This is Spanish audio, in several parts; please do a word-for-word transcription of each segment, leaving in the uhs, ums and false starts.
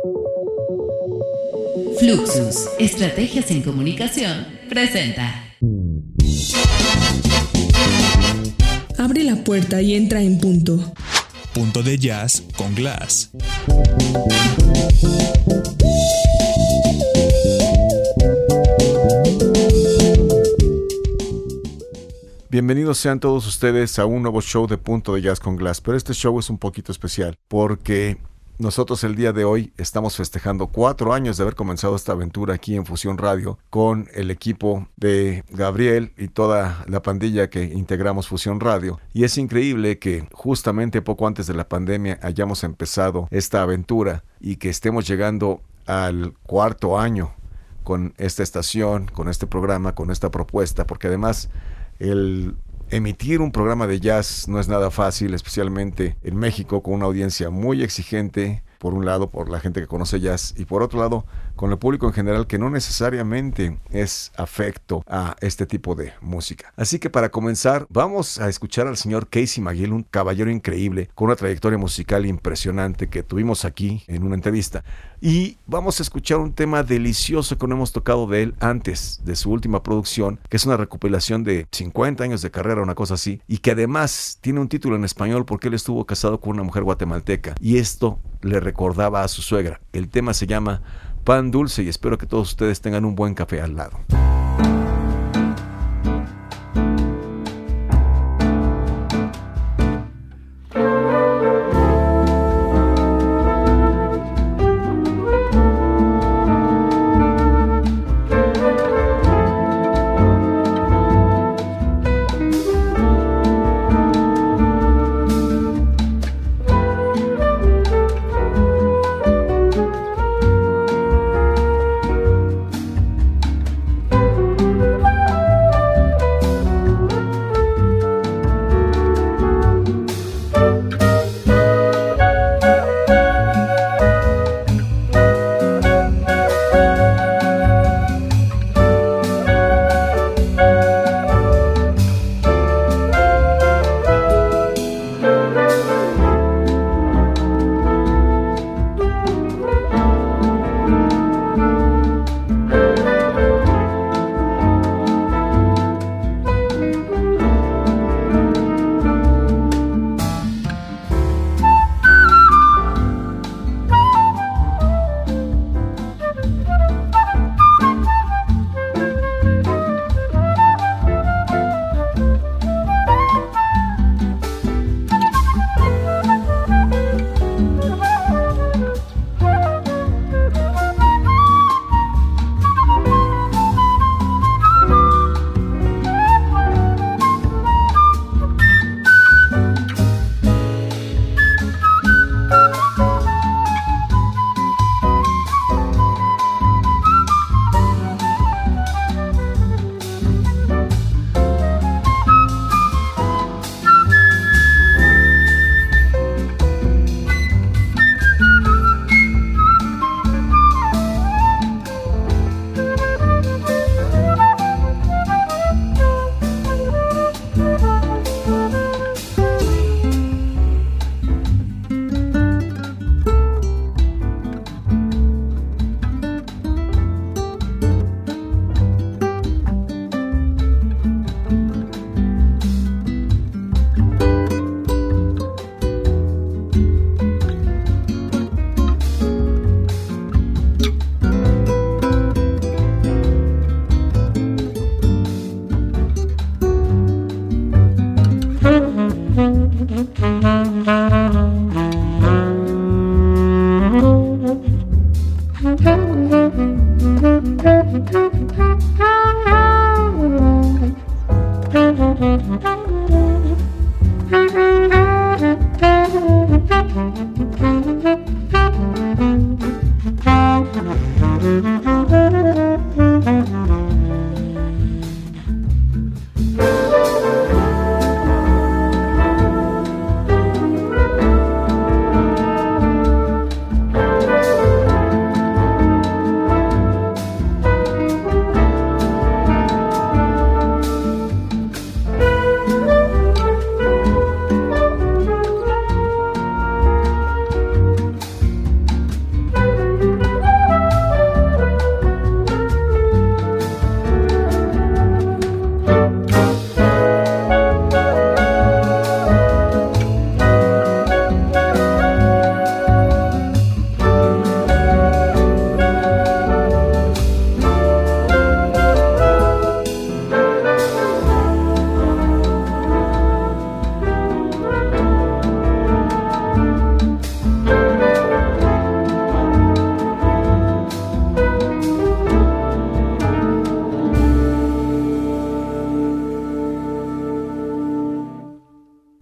Fluxus, Estrategias en Comunicación, presenta. Abre la puerta y entra en punto. Punto de jazz con Glass. Bienvenidos sean todos ustedes a un nuevo show de Punto de Jazz con Glass, pero este show es un poquito especial porque nosotros el día de hoy estamos festejando cuatro años de haber comenzado esta aventura aquí en Fusión Radio con el equipo de Gabriel y toda la pandilla que integramos Fusión Radio. Y es increíble que justamente poco antes de la pandemia hayamos empezado esta aventura y que estemos llegando al cuarto año con esta estación, con este programa, con esta propuesta, porque además el emitir un programa de jazz no es nada fácil, especialmente en México, con una audiencia muy exigente, por un lado, por la gente que conoce jazz, y por otro lado, con el público en general, que no necesariamente es afecto a este tipo de música. Así que para comenzar, vamos a escuchar al señor Casey McGill, un caballero increíble, con una trayectoria musical impresionante que tuvimos aquí en una entrevista. Y vamos a escuchar un tema delicioso que no hemos tocado de él antes de su última producción, que es una recopilación de cincuenta años de carrera, una cosa así, y que además tiene un título en español porque él estuvo casado con una mujer guatemalteca, y esto le recordaba a su suegra. El tema se llama Pan Dulce y espero que todos ustedes tengan un buen café al lado.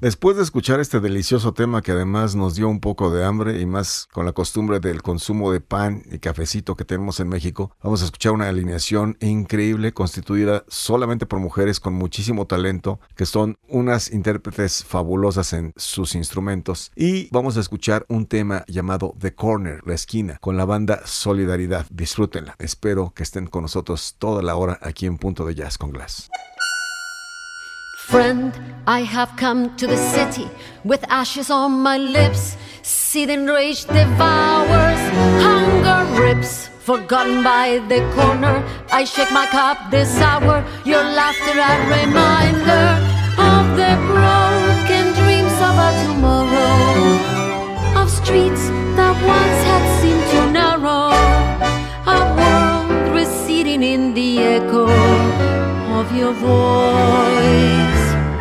Después de escuchar este delicioso tema que además nos dio un poco de hambre y más con la costumbre del consumo de pan y cafecito que tenemos en México, vamos a escuchar una alineación increíble constituida solamente por mujeres con muchísimo talento que son unas intérpretes fabulosas en sus instrumentos, y vamos a escuchar un tema llamado The Corner, la esquina, con la banda Solidaridad. Disfrútenla. Espero que estén con nosotros toda la hora aquí en Punto de Jazz con Glass. Friend, I have come to the city with ashes on my lips. Seething rage devours, hunger rips. Forgotten by the corner, I shake my cup this hour. Your laughter a reminder of the broken dreams of a tomorrow, of streets that once had seemed too narrow, a world receding in the echo of your voice.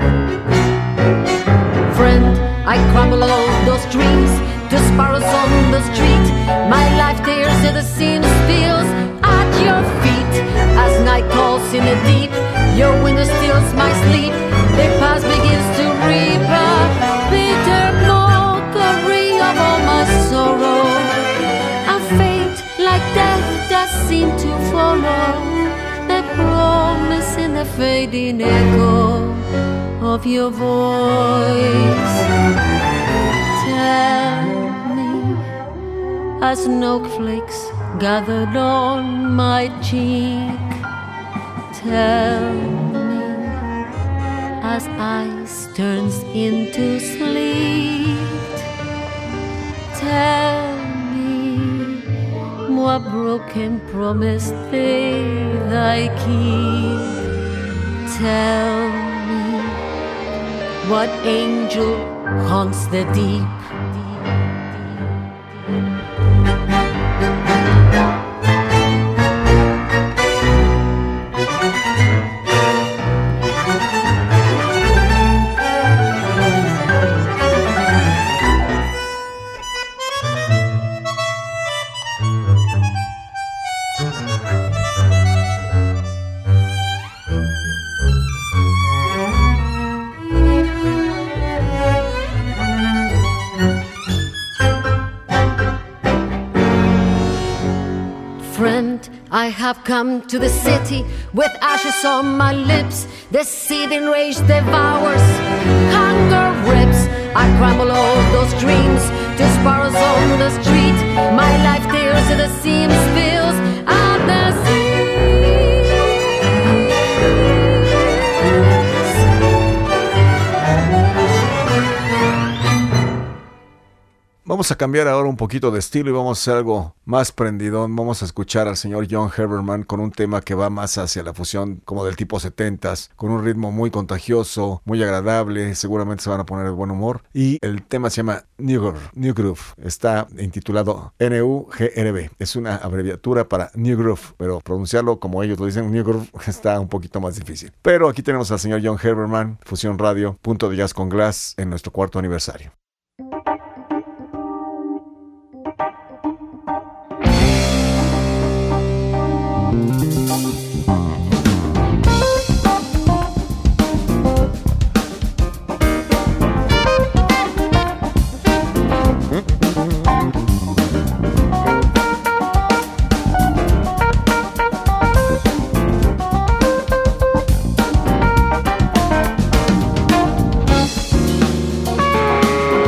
Friend, I crumble all those dreams to sparrows on the street. My life tears at the seams, spills at your feet. As night calls in the deep, your window steals my sleep. The past begins to reap a bitter mockery of all my sorrow. A fate like death does seem to follow. The promise in the fading echo of your voice. Tell me, as snowflakes gathered on my cheek. Tell me, as ice turns into sleet. Tell me, what broken promise did I keep? Tell me, what angel haunts the deep? I have come to the city with ashes on my lips. The seething rage devours, hunger rips. I crumble all those dreams to sparrows on the street. My life tears at the seams, spills at the seams. Vamos a cambiar ahora un poquito de estilo y vamos a hacer algo más prendidón. Vamos a escuchar al señor John Herbermann con un tema que va más hacia la fusión como del tipo setentas, con un ritmo muy contagioso, muy agradable, seguramente se van a poner de buen humor. Y el tema se llama New Groove. New Groove. Está intitulado N U G R V. Es una abreviatura para New Groove, pero pronunciarlo como ellos lo dicen, New Groove, está un poquito más difícil. Pero aquí tenemos al señor John Herbermann, Fusión Radio, Punto de Jazz con Glass, en nuestro cuarto aniversario. Tell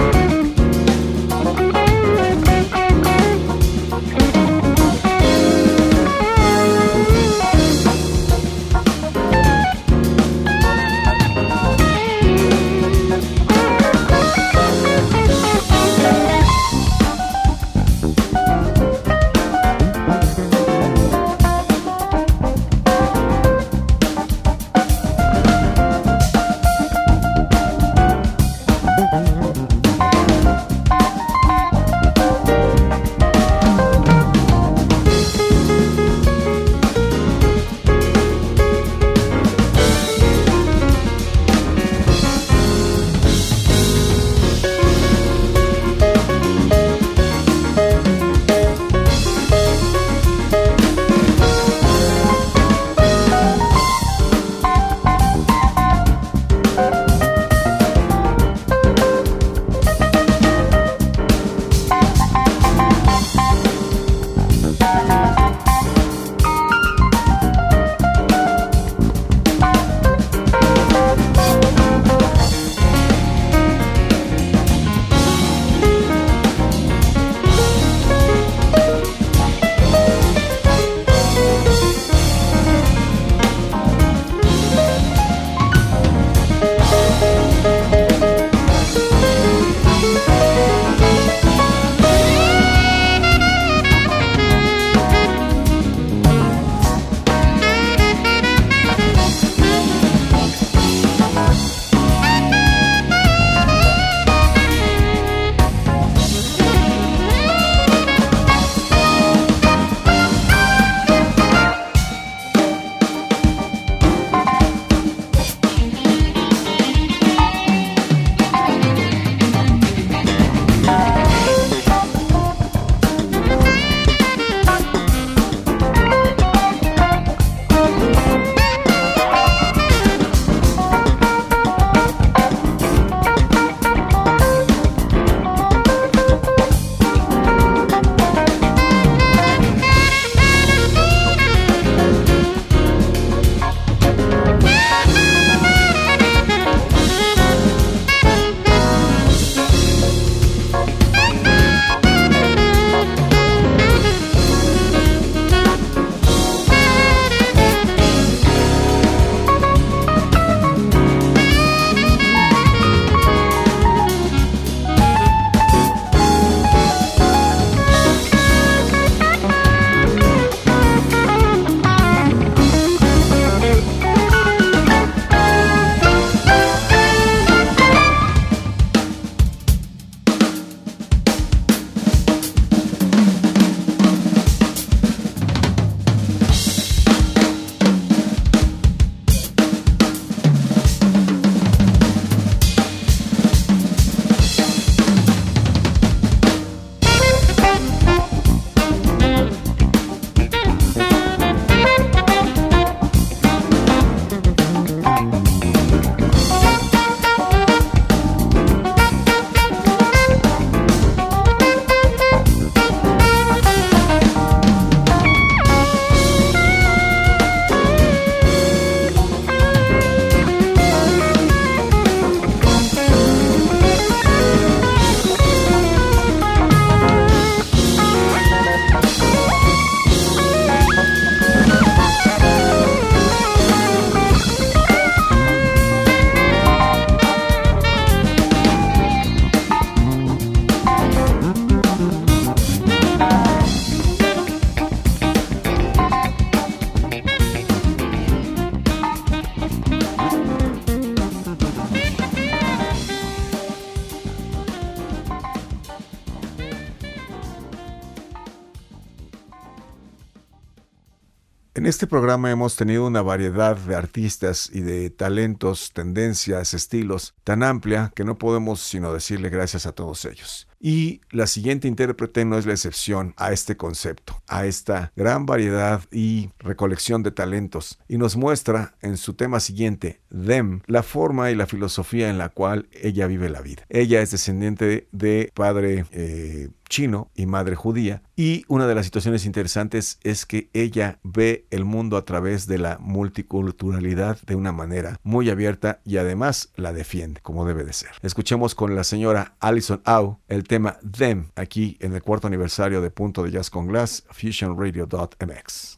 En este programa hemos tenido una variedad de artistas y de talentos, tendencias, estilos tan amplia que no podemos sino decirle gracias a todos ellos. Y la siguiente intérprete no es la excepción a este concepto, a esta gran variedad y recolección de talentos, y nos muestra en su tema siguiente, Them, la forma y la filosofía en la cual ella vive la vida. Ella es descendiente de padre eh, chino y madre judía, y una de las situaciones interesantes es que ella ve el mundo a través de la multiculturalidad de una manera muy abierta y además la defiende como debe de ser. Escuchemos con la señora Alison Au el tema Them aquí en el cuarto aniversario de Punto de Jazz con Glass, fusion radio punto m x.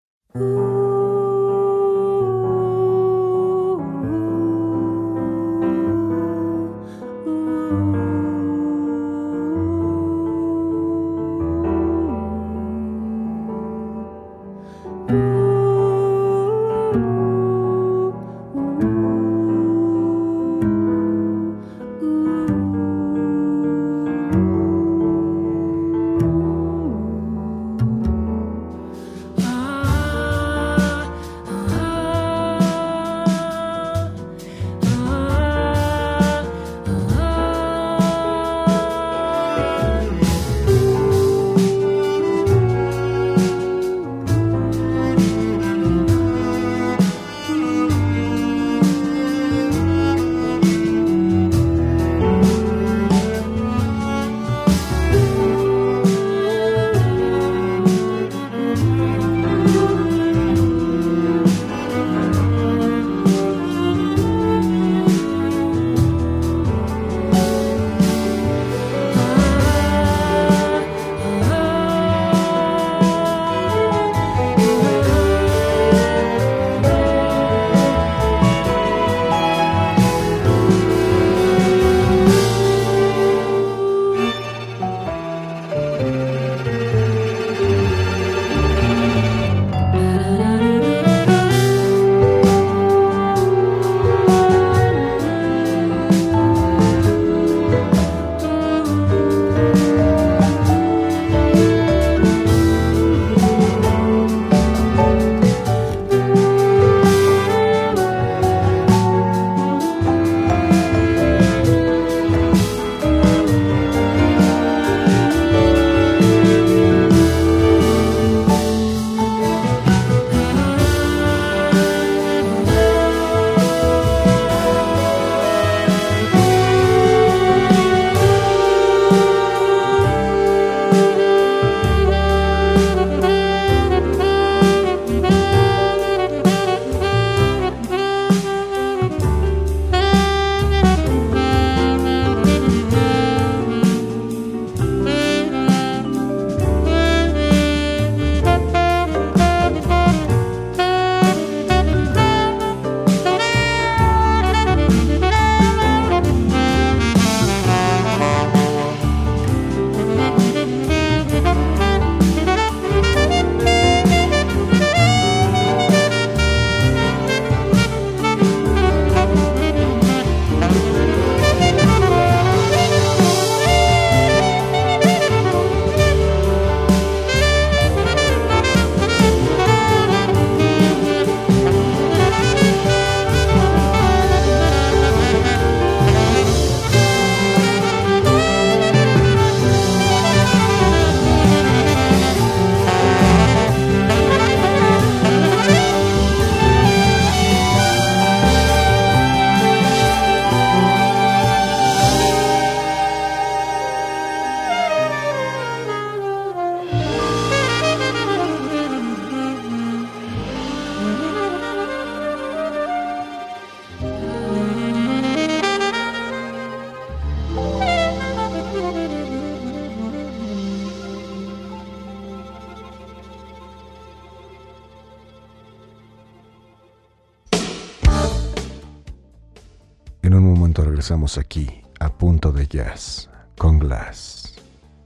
En un momento regresamos aquí a Punto de Jazz con Glass.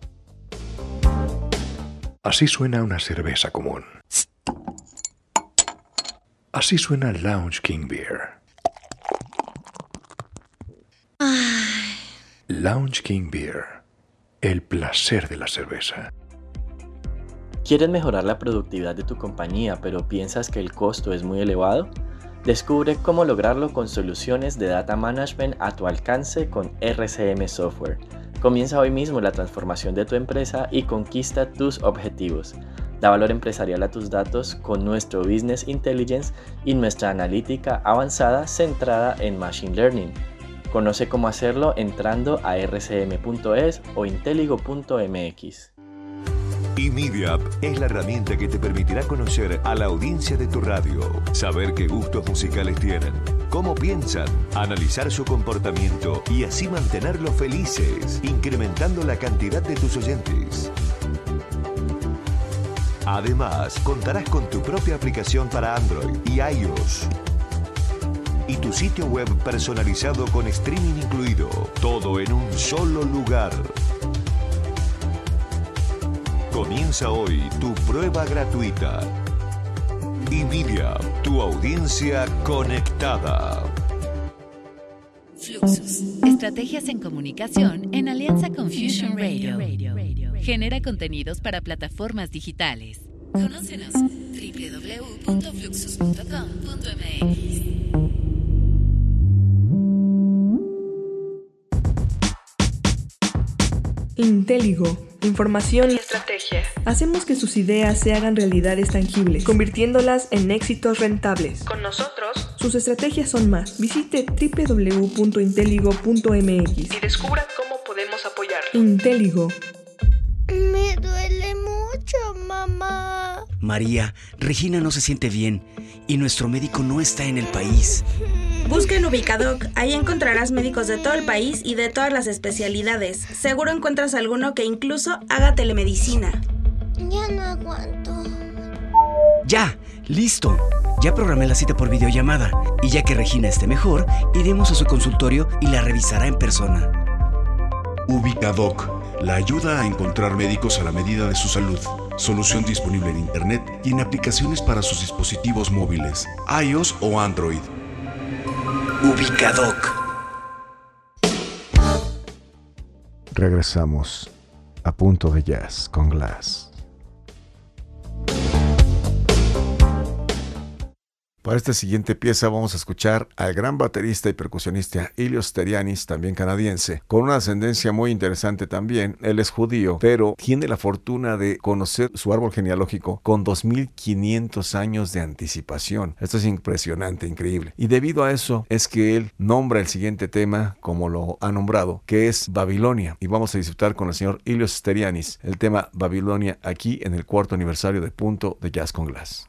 Así suena una cerveza común. Así suena Lounge King Beer. Lounge King Beer. El placer de la cerveza. ¿Quieres mejorar la productividad de tu compañía, pero piensas que el costo es muy elevado? Descubre cómo lograrlo con soluciones de data management a tu alcance con R C M Software. Comienza hoy mismo la transformación de tu empresa y conquista tus objetivos. Da valor empresarial a tus datos con nuestro Business Intelligence y nuestra analítica avanzada centrada en Machine Learning. Conoce cómo hacerlo entrando a r c m punto e s o inteligo punto m x. eMedia es la herramienta que te permitirá conocer a la audiencia de tu radio, saber qué gustos musicales tienen, cómo piensan, analizar su comportamiento y así mantenerlos felices, incrementando la cantidad de tus oyentes. Además, contarás con tu propia aplicación para Android y iOS y tu sitio web personalizado con streaming incluido, todo en un solo lugar. Comienza hoy tu prueba gratuita. eMedia, tu audiencia conectada. Fluxus, estrategias en comunicación en alianza con Fusion Radio. Genera contenidos para plataformas digitales. Conócenos doble u doble u doble u punto fluxus punto com punto m x. Inteligo. Información y estrategia. Hacemos que sus ideas se hagan realidades tangibles, convirtiéndolas en éxitos rentables. Con nosotros, sus estrategias son más. Visite doble u doble u doble u punto inteligo punto m x y descubra cómo podemos apoyar. Inteligo. Me duele mucho, mamá. María, Regina no se siente bien y nuestro médico no está en el país. Busca en Ubicadoc, ahí encontrarás médicos de todo el país y de todas las especialidades. Seguro encuentras alguno que incluso haga telemedicina. Ya no aguanto. ¡Ya! ¡Listo! Ya programé la cita por videollamada y ya que Regina esté mejor, iremos a su consultorio y la revisará en persona. Ubicadoc, la ayuda a encontrar médicos a la medida de su salud. Solución disponible en Internet y en aplicaciones para sus dispositivos móviles, iOS o Android. Ubicadoc. Regresamos a Punto de Jazz con Glass. Para esta siguiente pieza vamos a escuchar al gran baterista y percusionista Ilios Sterianis, también canadiense, con una ascendencia muy interesante también. Él es judío, pero tiene la fortuna de conocer su árbol genealógico con dos mil quinientos años de anticipación. Esto es impresionante, increíble. Y debido a eso es que él nombra el siguiente tema como lo ha nombrado, que es Babilonia. Y vamos a disfrutar con el señor Ilios Sterianis el tema Babilonia aquí en el cuarto aniversario de Punto de Jazz con Glass.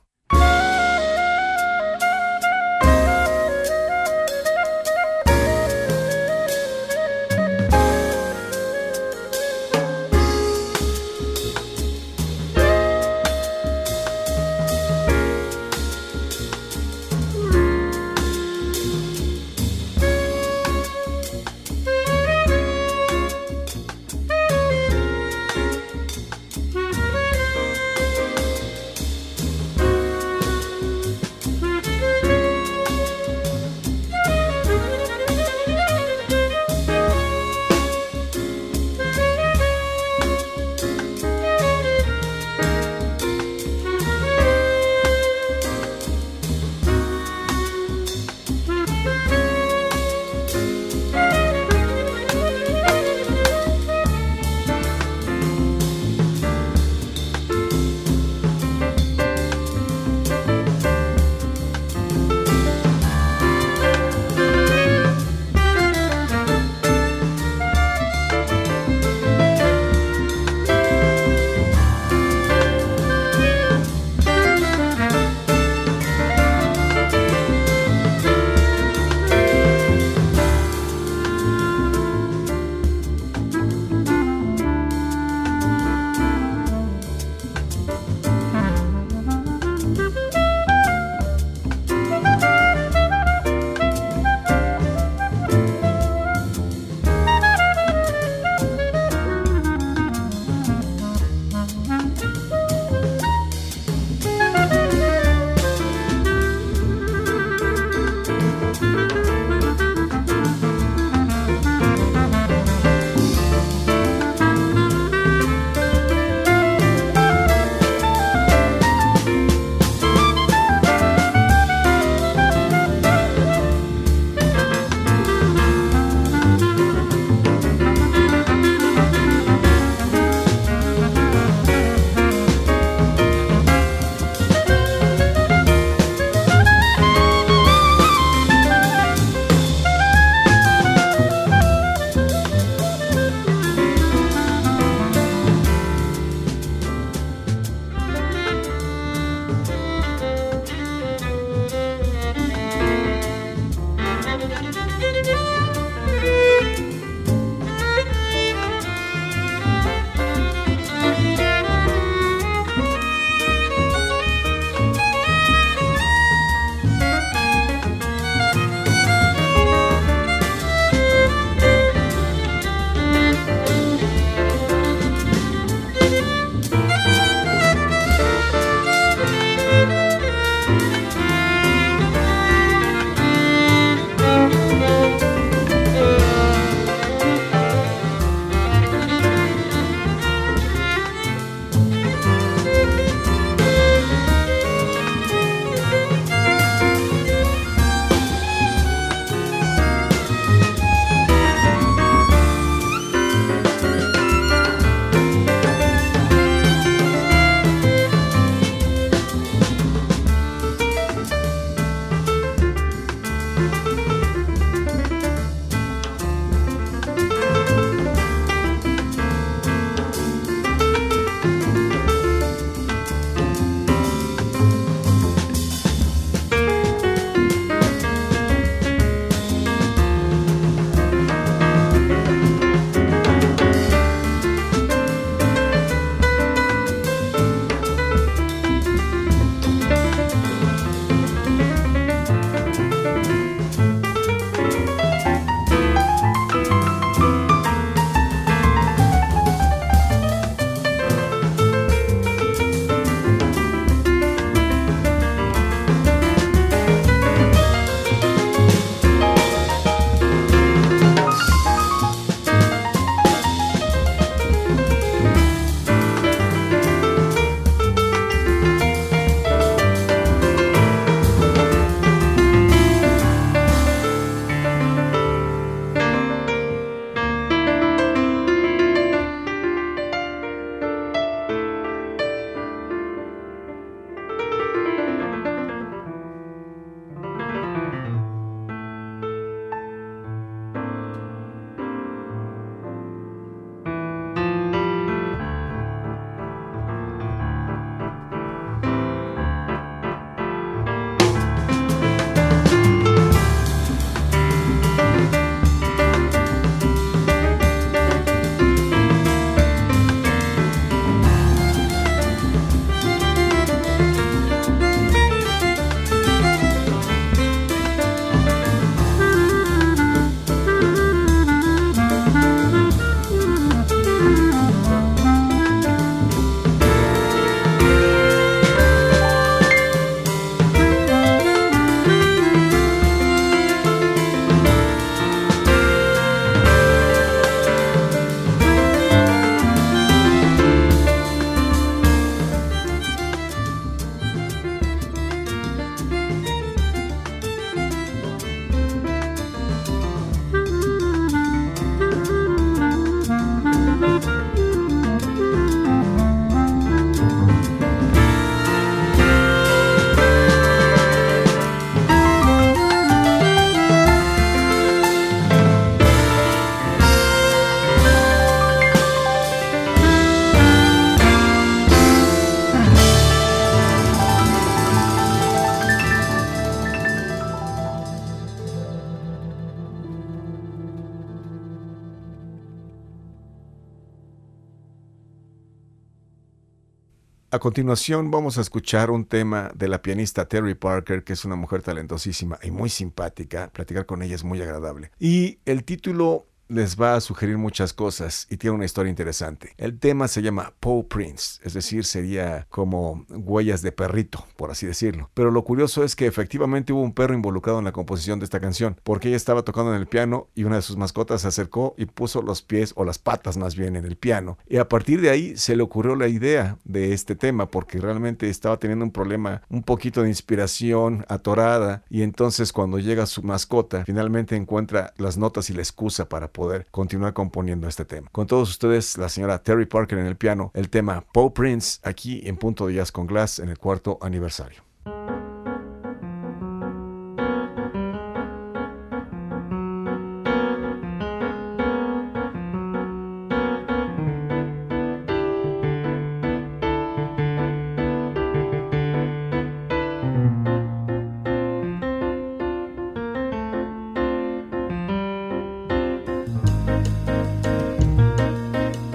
A continuación vamos a escuchar un tema de la pianista Terry Parker, que es una mujer talentosísima y muy simpática. Platicar con ella es muy agradable. Y el título les va a sugerir muchas cosas y tiene una historia interesante. El tema se llama Paw Prints, es decir, sería como huellas de perrito, por así decirlo. Pero lo curioso es que efectivamente hubo un perro involucrado en la composición de esta canción, porque ella estaba tocando en el piano y una de sus mascotas se acercó y puso los pies, o las patas más bien, en el piano. Y a partir de ahí se le ocurrió la idea de este tema, porque realmente estaba teniendo un problema, un poquito de inspiración atorada, y entonces cuando llega su mascota, finalmente encuentra las notas y la excusa para poder poder continuar componiendo este tema. Con todos ustedes, la señora Terry Parker en el piano, el tema Paw Prints, aquí en Punto de Jazz con Glass en el cuarto aniversario.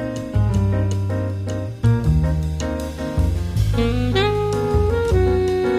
Thank you.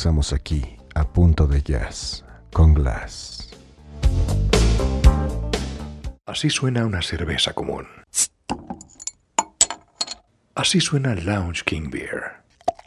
Regresamos aquí a Punto de Jazz con Glass. Así suena una cerveza común. Así suena Lounge King Beer.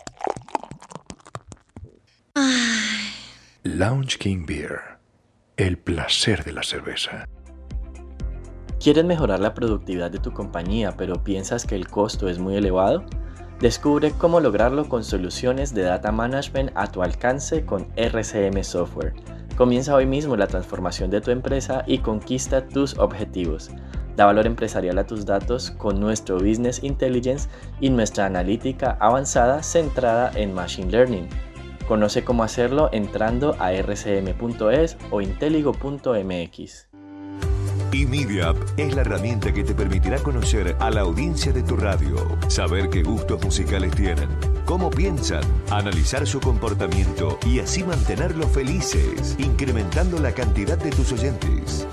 Lounge King Beer. El placer de la cerveza. ¿Quieres mejorar la productividad de tu compañía, pero piensas que el costo es muy elevado? Descubre cómo lograrlo con soluciones de data management a tu alcance con R C M Software. Comienza hoy mismo la transformación de tu empresa y conquista tus objetivos. Da valor empresarial a tus datos con nuestro Business Intelligence y nuestra analítica avanzada centrada en Machine Learning. Conoce cómo hacerlo entrando a r c m punto e s o inteligo punto m x. eMedia es la herramienta que te permitirá conocer a la audiencia de tu radio, saber qué gustos musicales tienen, cómo piensan, analizar su comportamiento y así mantenerlos felices, incrementando la cantidad de tus oyentes.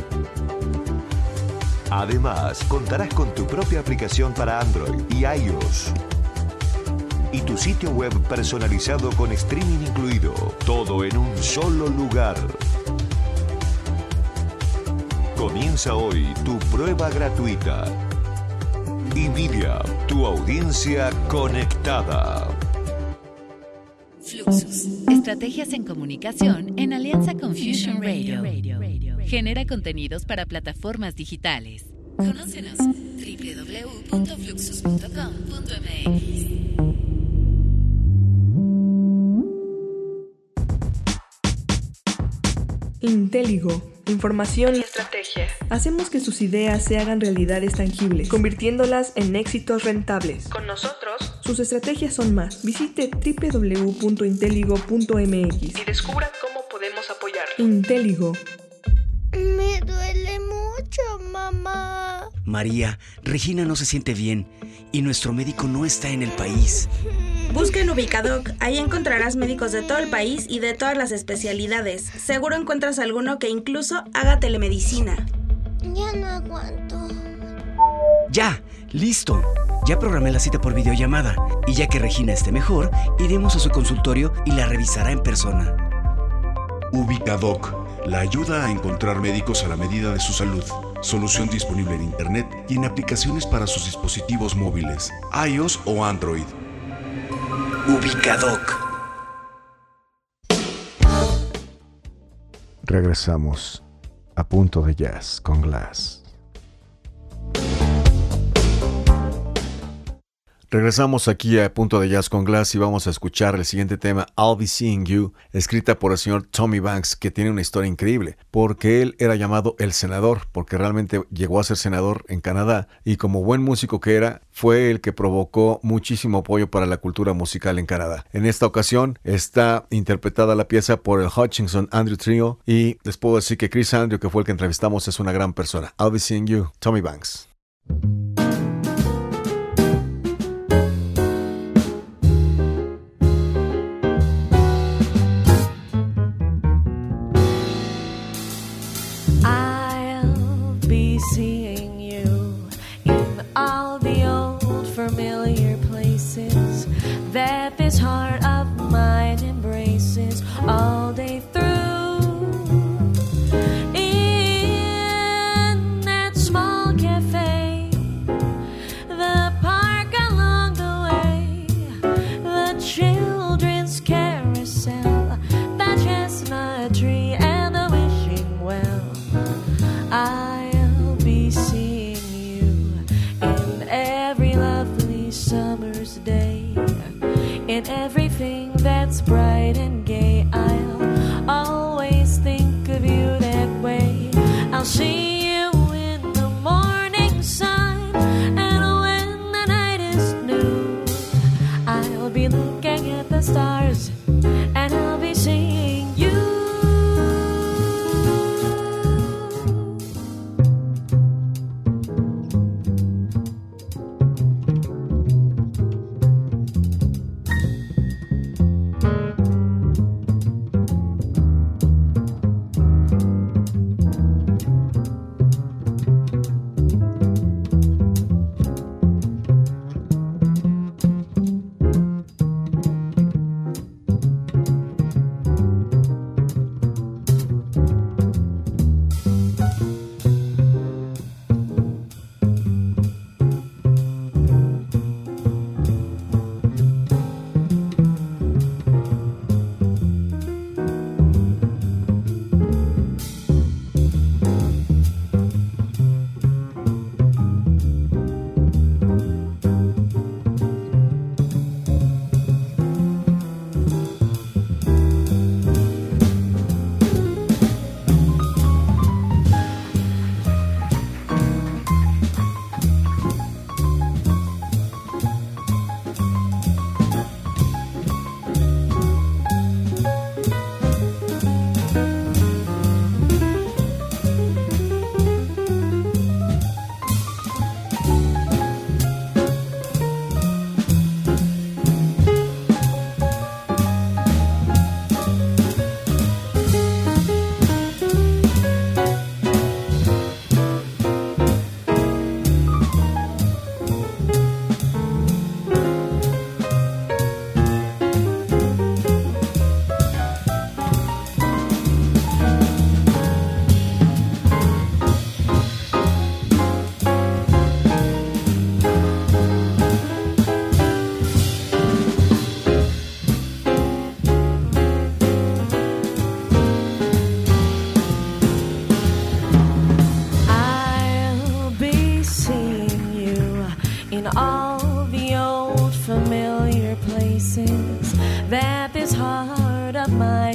Además, contarás con tu propia aplicación para Android y iOS y tu sitio web personalizado con streaming incluido, todo en un solo lugar. Comienza hoy tu prueba gratuita. eMedia, tu audiencia conectada. Fluxus, estrategias en comunicación en alianza con Fusion Radio. Genera contenidos para plataformas digitales. Conócenos doble u doble u doble u punto fluxus punto com punto m x. Inteligo. Información y estrategia. Hacemos que sus ideas se hagan realidades tangibles, convirtiéndolas en éxitos rentables. Con nosotros, sus estrategias son más. Visite doble u doble u doble u punto inteligo punto m x y descubra cómo podemos apoyarlo. Inteligo. Me duele mucho, mamá. María, Regina no se siente bien y nuestro médico no está en el país. Busca en Ubicadoc, ahí encontrarás médicos de todo el país y de todas las especialidades. Seguro encuentras alguno que incluso haga telemedicina. Ya no aguanto. Ya, listo. Ya programé la cita por videollamada y ya que Regina esté mejor, iremos a su consultorio y la revisará en persona. Ubicadoc, la ayuda a encontrar médicos a la medida de su salud. Solución disponible en Internet y en aplicaciones para sus dispositivos móviles, iOS o Android. Ubicadoc. Regresamos a Punto de Jazz con Glass. Regresamos aquí a Punto de Jazz con Glass y vamos a escuchar el siguiente tema, I'll Be Seeing You, escrita por el señor Tommy Banks, que tiene una historia increíble, porque él era llamado el senador, porque realmente llegó a ser senador en Canadá, y como buen músico que era, fue el que provocó muchísimo apoyo para la cultura musical en Canadá. En esta ocasión está interpretada la pieza por el Hutchinson Andrew Trio, y les puedo decir que Chris Andrew, que fue el que entrevistamos, es una gran persona. I'll Be Seeing You, Tommy Banks. Seeing you in all the old familiar places that this heart of mine embraces all day through. In that small cafe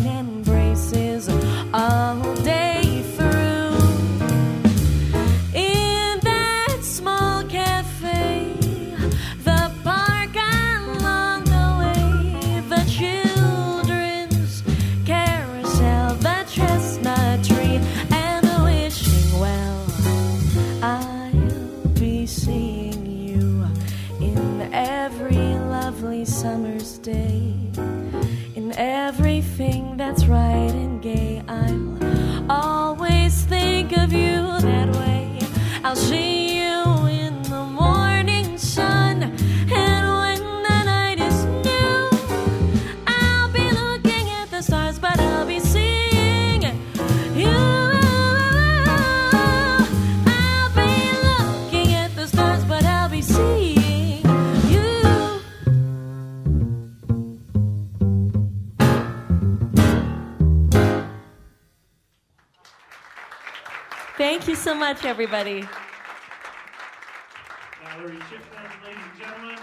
embraces all day through. In that small cafe, the park along the way, the children's carousel, the chestnut tree, and the wishing well, I'll be seeing you in every lovely summer's day. In everything that's right and gay, I'll always think of you that way. I'll see you in the morning sun, and when the night is new, I'll be looking at the stars, but I'll be seeing you. I'll be looking at the stars, but I'll be seeing Thank you so much, everybody. Valerie Shipman, ladies and gentlemen.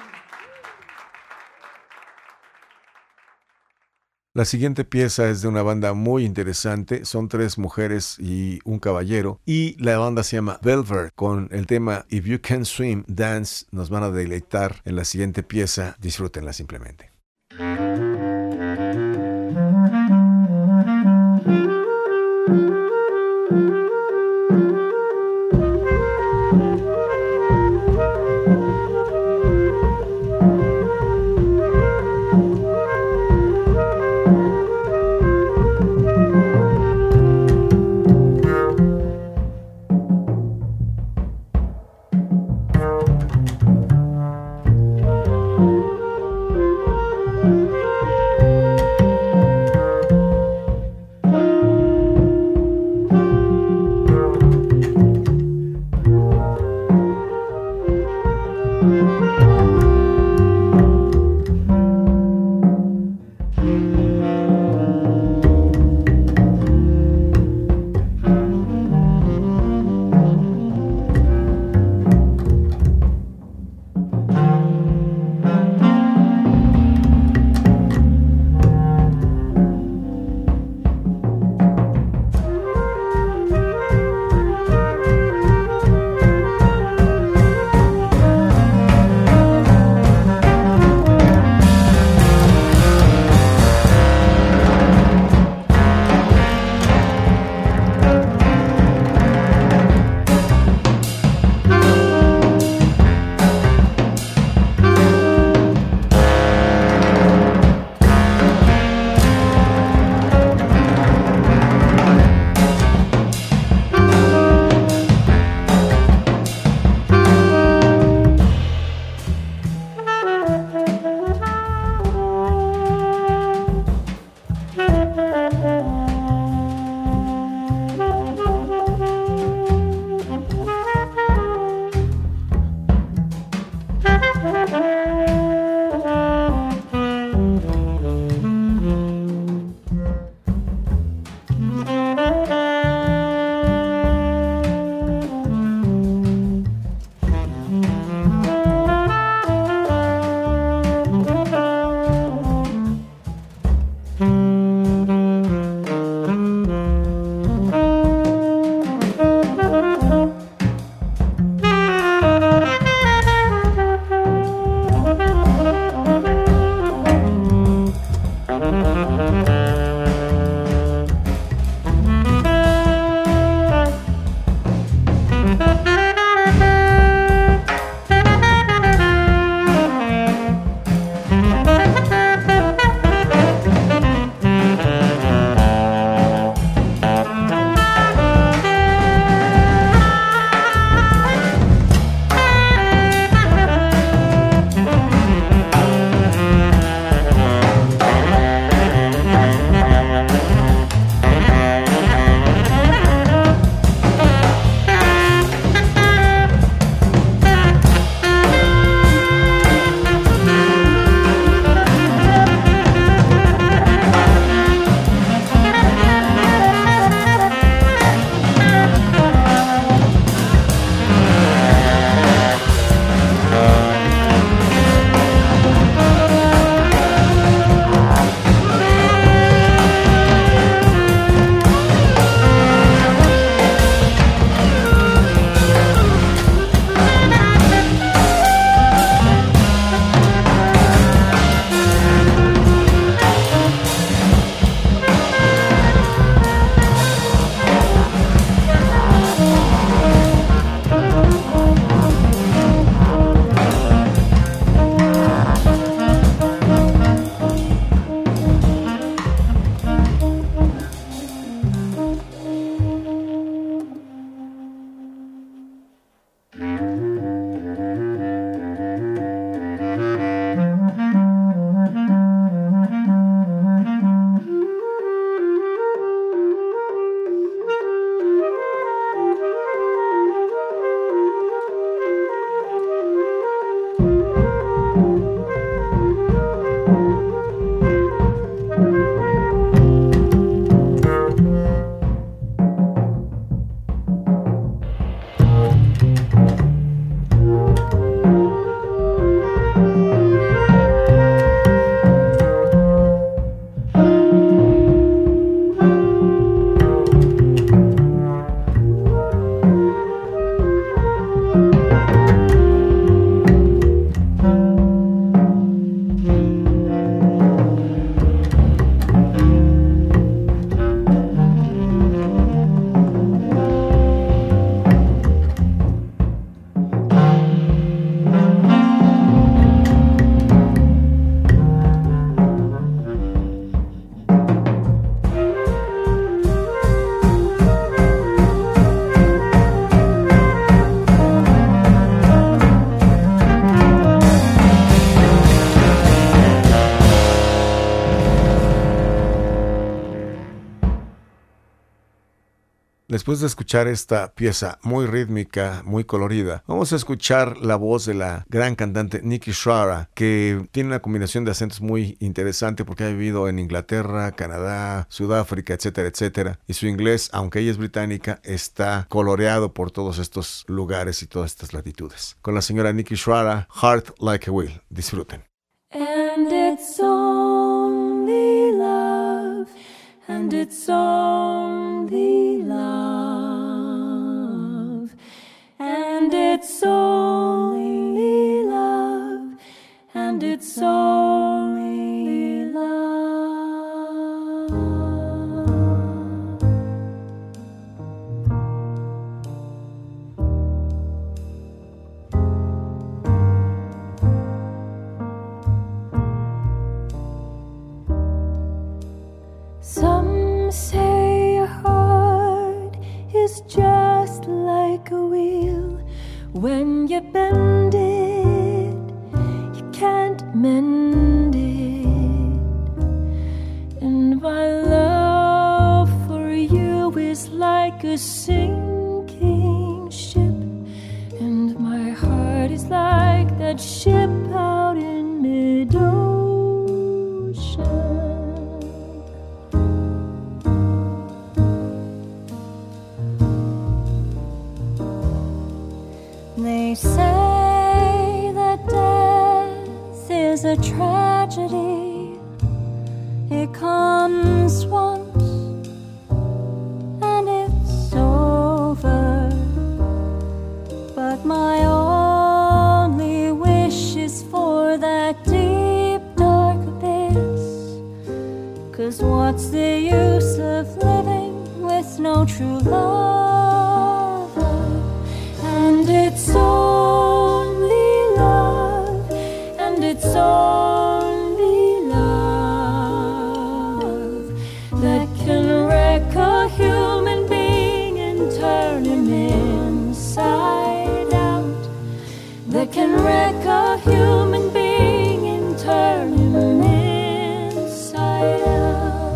La siguiente pieza es de una banda muy interesante. Son tres mujeres y un caballero. Y la banda se llama Velvet. Con el tema If You Can Swim, Dance. Nos van a deleitar en la siguiente pieza. Disfrútenla simplemente. you. Después de escuchar esta pieza muy rítmica, muy colorida, vamos a escuchar la voz de la gran cantante Nikki Schara, que tiene una combinación de acentos muy interesante porque ha vivido en Inglaterra, Canadá, Sudáfrica, etcétera, etcétera. Y su inglés, aunque ella es británica, está coloreado por todos estos lugares y todas estas latitudes. Con la señora Nikki Schara, Heart Like a Wheel. Disfruten. And it's only love, and it's only love, and it's only love, and it's only love. Some say a heart is just like a wheel. When you bend it, you can't mend it. And my love for you is like a sinking ship, and my heart is like that ship out in mid-ocean. They say that death is a tragedy. It comes once and it's over. But my only wish is for that deep dark abyss. 'Cause what's the use of living with no true love? And it's only love, and it's only love that can wreck a human being and turn him inside out. That can wreck a human being and turn him inside out.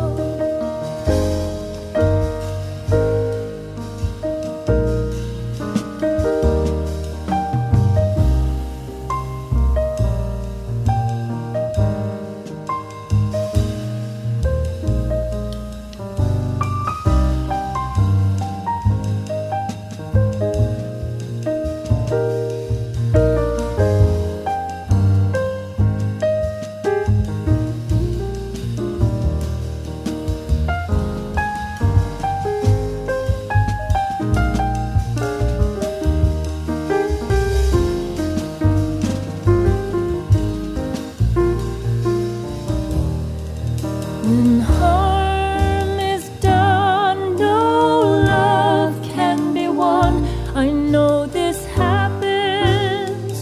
When harm is done, no love can be won. I know this happens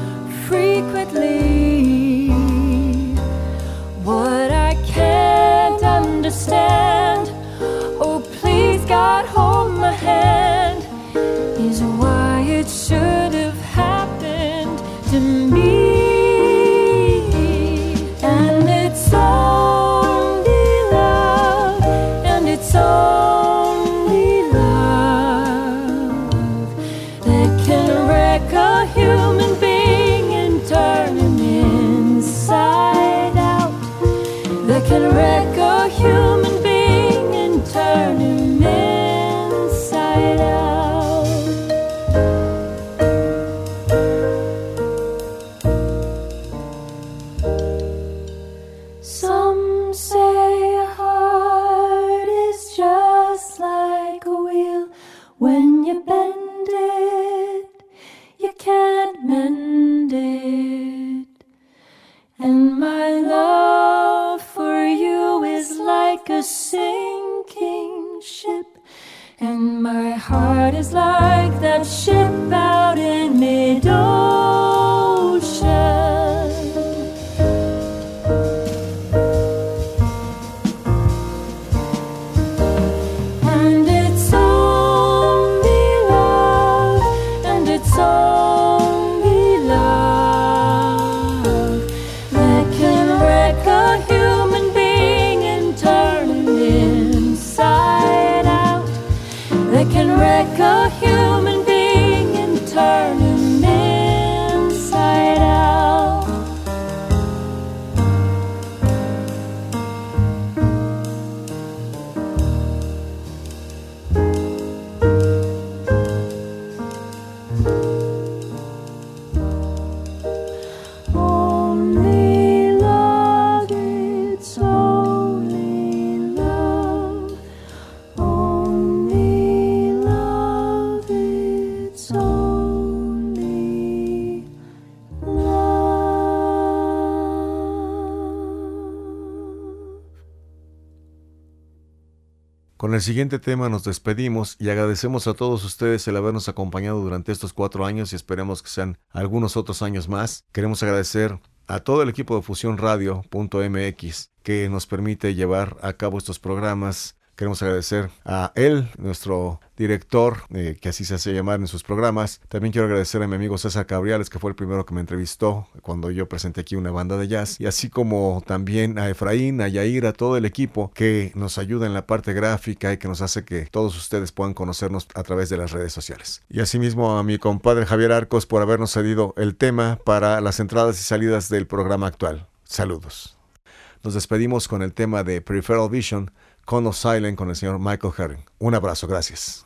frequently. What I can't understand, oh please God hold my hand, is why it should have happened to me. And it's only love, and it's only love that can wreck a human being and turn him inside out. That can wreck a human being and turn him inside out. Some say a heart is just like a wheel. When you bend it, you can't mend it. And my love for you is like a sinking ship, and my heart is like that ship out in mid-ocean. And it's only love, and it's only love that can wreck a human being and turn him inside out. Con el siguiente tema nos despedimos y agradecemos a todos ustedes el habernos acompañado durante estos cuatro años y esperemos que sean algunos otros años más. Queremos agradecer a todo el equipo de Fusión Radio punto m x que nos permite llevar a cabo estos programas. Queremos agradecer a él, nuestro director, eh, que así se hace llamar en sus programas. También quiero agradecer a mi amigo César Cabriales, que fue el primero que me entrevistó cuando yo presenté aquí una banda de jazz. Y así como también a Efraín, a Yair, a todo el equipo que nos ayuda en la parte gráfica y que nos hace que todos ustedes puedan conocernos a través de las redes sociales. Y asimismo a mi compadre Javier Arcos por habernos cedido el tema para las entradas y salidas del programa actual. Saludos. Nos despedimos con el tema de Peripheral Vision, Cone of Silence con el señor Michael Herring. Un abrazo, gracias.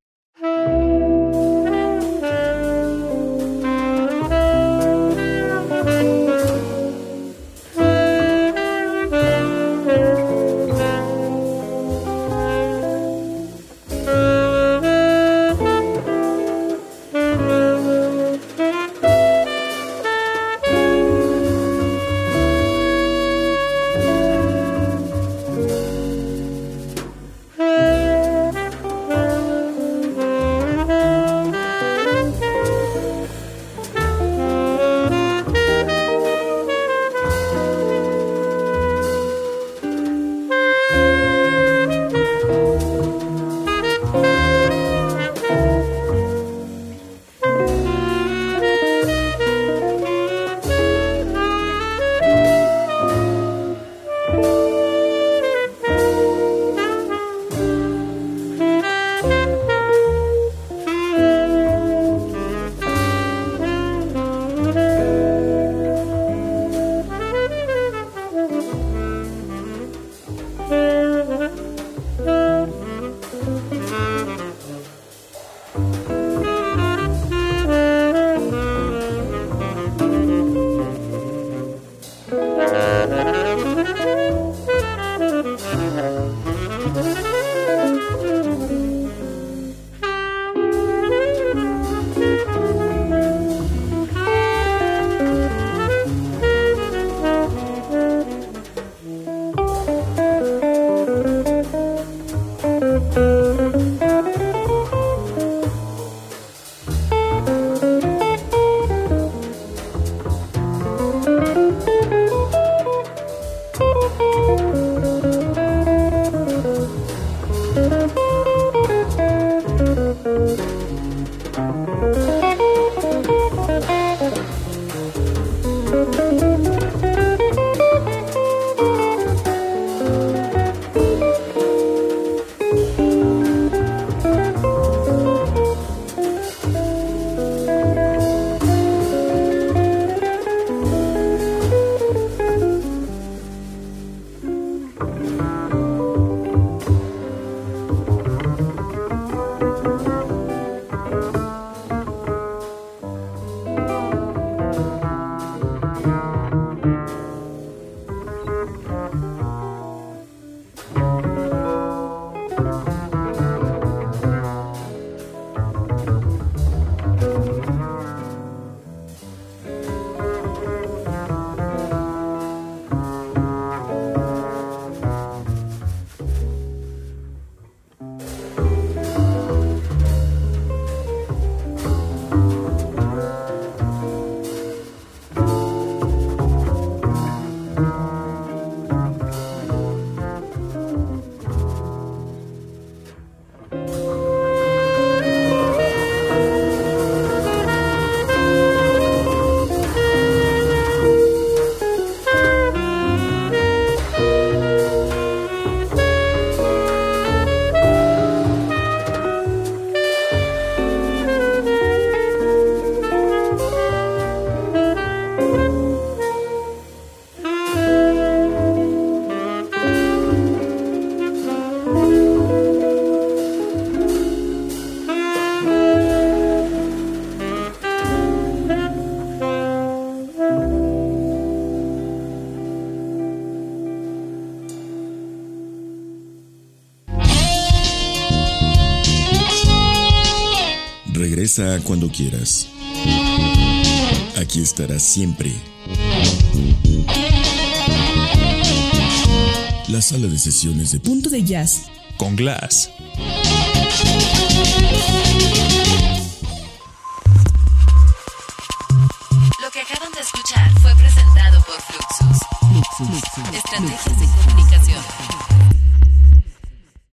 Regresa cuando quieras. Aquí estarás siempre. La sala de sesiones de Punto de Jazz con Glass. Lo que acaban de escuchar fue presentado por Fluxus. Fluxus. Estrategias de comunicación.